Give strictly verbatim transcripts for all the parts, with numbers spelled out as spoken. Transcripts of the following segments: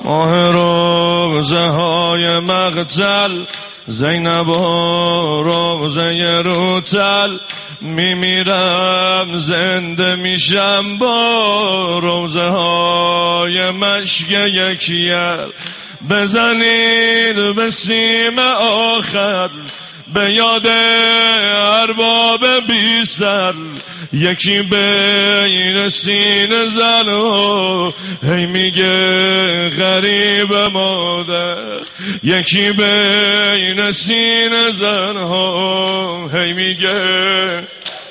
ماه روزه های مقتل، زینب و روزه روتل، میمیرم زنده میشم با روزه های مشک یکیل. بزنید به سیم آخر به یاد ارباب بی سر، یکی بین سینه زن و هی میگه غریب مادر، یکی بین سینه زن ها هی میگه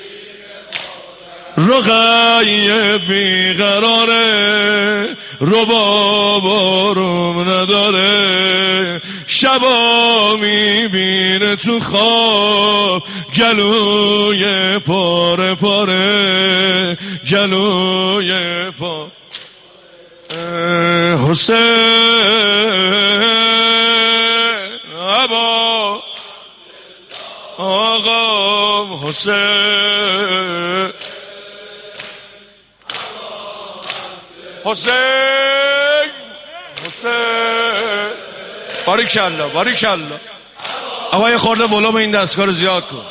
رقیه بیقراره، رباب آروم نداره، شبا میبینه تو خواب گلوی پاره پاره، گلوی پاره. حسین ابا آقا حسین، حسین حسین باریکالله باریکالله. آقا یه خورده ولوم این دستگاه رو زیاد کن.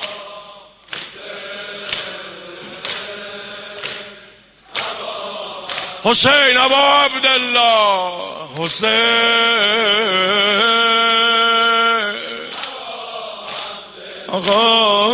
حسین ابا عبدالله، حسین آقا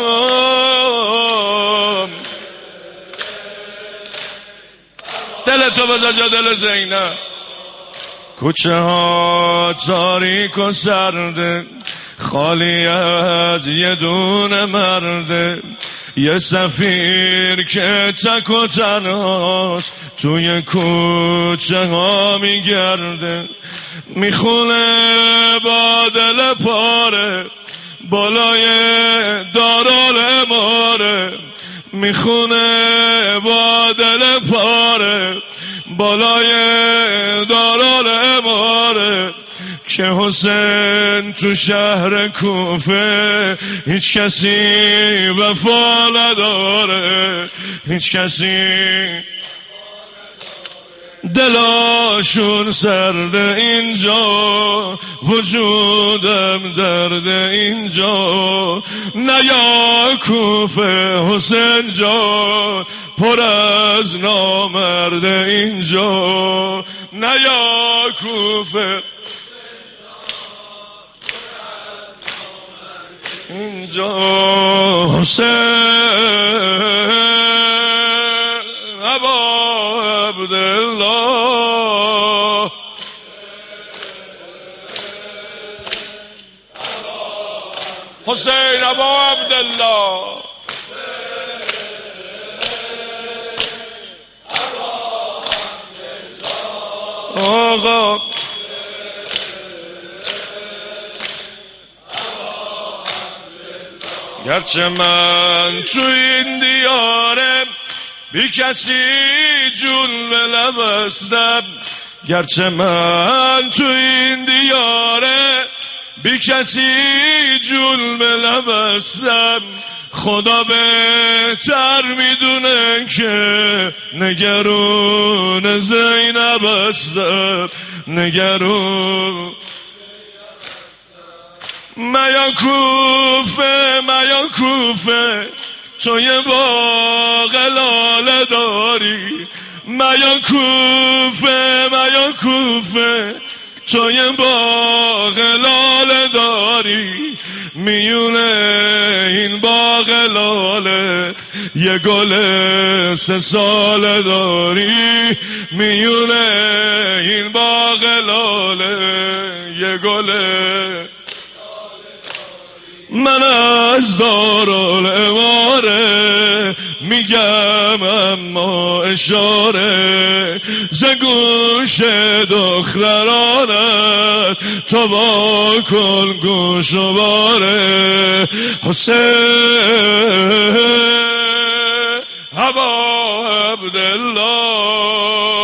دل تو بزا جا دل زینب. کوچه ها تاریک و سرده، خالی از یه دونه مرده، یه سفیر که تک و تنهاست توی کوچه ها میگرده، میخونه با دل پاره بالای دارالاماره، میخونه با دل پاره بالای دارالاماره، که حسین تو شهر کوفه هیچ کسی وفا نداره، هیچ کسی دلاشون سرده اینجا، وجودم درده اینجا، نیا کوفه حسین جا، پر از نامرده اینجا، نیا کوفه اینجا. حسین ابا عبدالله، حسین ابا عبدالله، آقا گرچه من تو این دیارم بی کسی جون به لب استم، گرچه من تو این دیاره بی کسی جون به لب استم، خدا بهتر میدونه که نگرون زینب استم، نگرون میا کوفه میا کوفه تو یه باغ لاله داری، میا کوفه میا کوفه تو یه باغ لاله داری، میونه این باغ لاله یه گل سه ساله داری، میونه این باغ لاله یه گل. من از دارالاماره میگم اما اشاره، ز گوش دخترانت تو وا کن گوش و باره. حسین ابا عبدالله